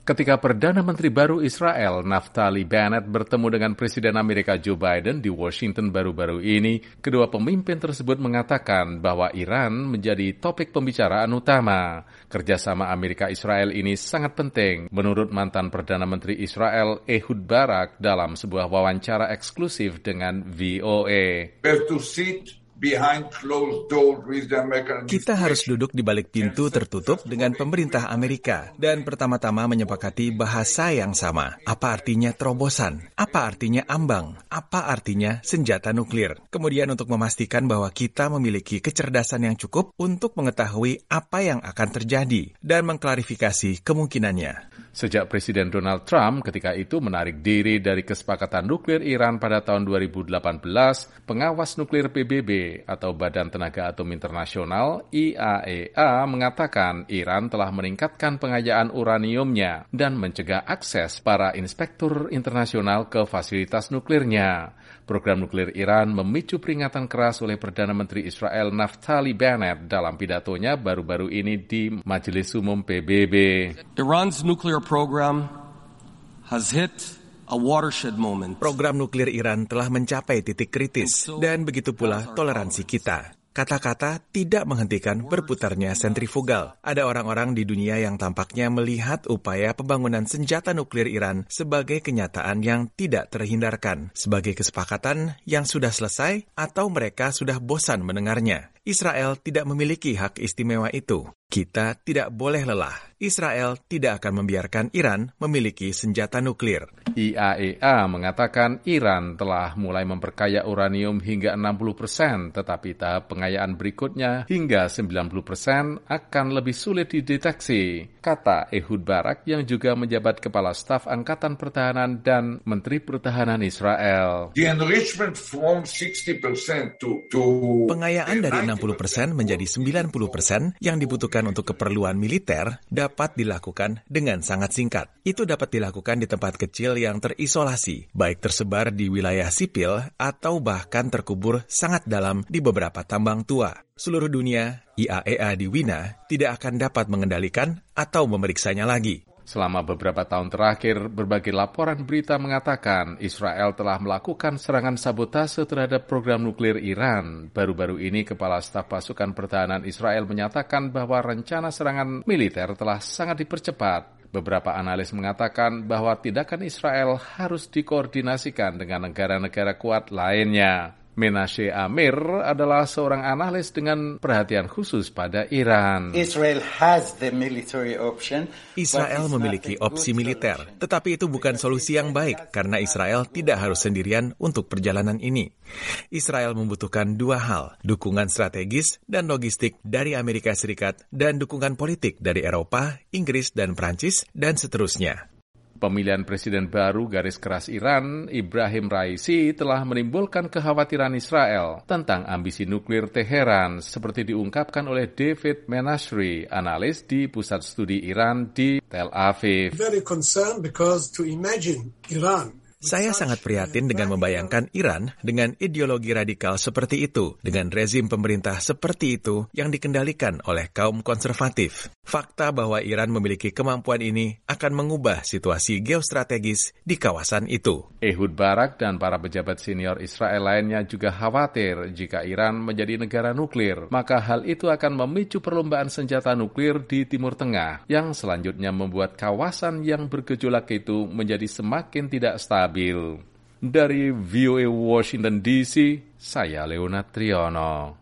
Ketika Perdana Menteri baru Israel, Naftali Bennett, bertemu dengan Presiden Amerika Joe Biden di Washington baru-baru ini, kedua pemimpin tersebut mengatakan bahwa Iran menjadi topik pembicaraan utama. Kerjasama Amerika-Israel ini sangat penting, menurut mantan Perdana Menteri Israel, Ehud Barak, dalam sebuah wawancara eksklusif dengan VOA. Kita harus duduk di balik pintu tertutup dengan pemerintah Amerika dan pertama-tama menyepakati bahasa yang sama. Apa artinya terobosan? Apa artinya ambang? Apa artinya senjata nuklir? Kemudian untuk memastikan bahwa kita memiliki kecerdasan yang cukup untuk mengetahui apa yang akan terjadi dan mengklarifikasi kemungkinannya. Sejak Presiden Donald Trump ketika itu menarik diri dari kesepakatan nuklir Iran pada tahun 2018, pengawas nuklir PBB atau Badan Tenaga Atom Internasional IAEA mengatakan Iran telah meningkatkan pengayaan uraniumnya dan mencegah akses para inspektur internasional ke fasilitas nuklirnya. Program nuklir Iran memicu peringatan keras oleh Perdana Menteri Israel Naftali Bennett dalam pidatonya baru-baru ini di Majelis Umum PBB. Iran's nuclear program has hit a watershed moment. Program nuklir Iran telah mencapai titik kritis dan begitu pula toleransi kita. Kata-kata tidak menghentikan berputarnya sentrifugal. Ada orang-orang di dunia yang tampaknya melihat upaya pembangunan senjata nuklir Iran sebagai kenyataan yang tidak terhindarkan, sebagai kesepakatan yang sudah selesai atau mereka sudah bosan mendengarnya. Israel tidak memiliki hak istimewa itu. Kita tidak boleh lelah. Israel tidak akan membiarkan Iran memiliki senjata nuklir. IAEA mengatakan Iran telah mulai memperkaya uranium hingga 60%, tetapi tahap pengayaan berikutnya hingga 90% akan lebih sulit dideteksi, kata Ehud Barak yang juga menjabat Kepala Staf Angkatan Pertahanan dan Menteri Pertahanan Israel. Pengayaan dari 60% menjadi 90% yang dibutuhkan untuk keperluan militer dapat dilakukan dengan sangat singkat. Itu dapat dilakukan di tempat kecil yang terisolasi, baik tersebar di wilayah sipil atau bahkan terkubur sangat dalam di beberapa tambang tua. Seluruh dunia, IAEA di Wina, tidak akan dapat mengendalikan atau memeriksanya lagi. Selama beberapa tahun terakhir, berbagai laporan berita mengatakan Israel telah melakukan serangan sabotase terhadap program nuklir Iran. Baru-baru ini, Kepala Staf Pasukan Pertahanan Israel menyatakan bahwa rencana serangan militer telah sangat dipercepat. Beberapa analis mengatakan bahwa tindakan Israel harus dikoordinasikan dengan negara-negara kuat lainnya. Menashe Amir adalah seorang analis dengan perhatian khusus pada Iran. Israel memiliki opsi militer, tetapi itu bukan solusi yang baik karena Israel tidak harus sendirian untuk perjalanan ini. Israel membutuhkan dua hal, dukungan strategis dan logistik dari Amerika Serikat dan dukungan politik dari Eropa, Inggris, dan Prancis, dan seterusnya. Pemilihan presiden baru garis keras Iran, Ibrahim Raisi, telah menimbulkan kekhawatiran Israel tentang ambisi nuklir Teheran, seperti diungkapkan oleh David Menashri, analis di Pusat Studi Iran di Tel Aviv. Saya sangat prihatin dengan membayangkan Iran dengan ideologi radikal seperti itu, dengan rezim pemerintah seperti itu yang dikendalikan oleh kaum konservatif. Fakta bahwa Iran memiliki kemampuan ini akan mengubah situasi geostrategis di kawasan itu. Ehud Barak dan para pejabat senior Israel lainnya juga khawatir jika Iran menjadi negara nuklir, maka hal itu akan memicu perlombaan senjata nuklir di Timur Tengah, yang selanjutnya membuat kawasan yang bergejolak itu menjadi semakin tidak stabil. Dari VOA Washington DC, saya Leonard Triono.